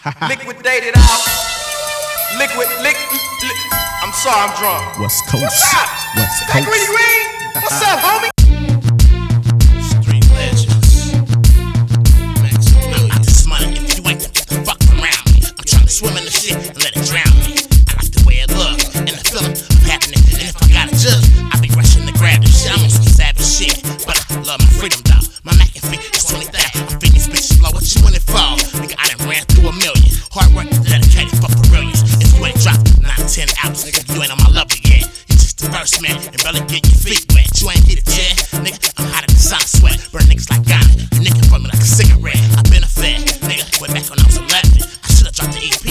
Liquidated out. I'm sorry, I'm drunk. West Coast. What's up? West Hey, Coast. Greedy Green. What's up, homie? Street legends. I'm out this money. If you ain't, get the fuck around me. I'm trying to swim in the shit and let it drown me. I like the way it look and the feeling of happening. And if I got a judge, I be rushing to grab this shit. I'm on some savage shit, but I love my freedom though. My Mac and fit is 20,000. I'm feeding these bitches low. What you in it for? Nigga, I done ran through 1 million. Hard work is dedicated for brilliance. If you ain't dropped 9, 10 hours, nigga, you ain't on my level yet. You just the first man and barely get your feet wet. You ain't get a chair, nigga. I'm hotter than sun sweat. Burn niggas like Ghana. You nigga for me like a cigarette. I been a fed, nigga. Way back when I was 11. I should've dropped the EP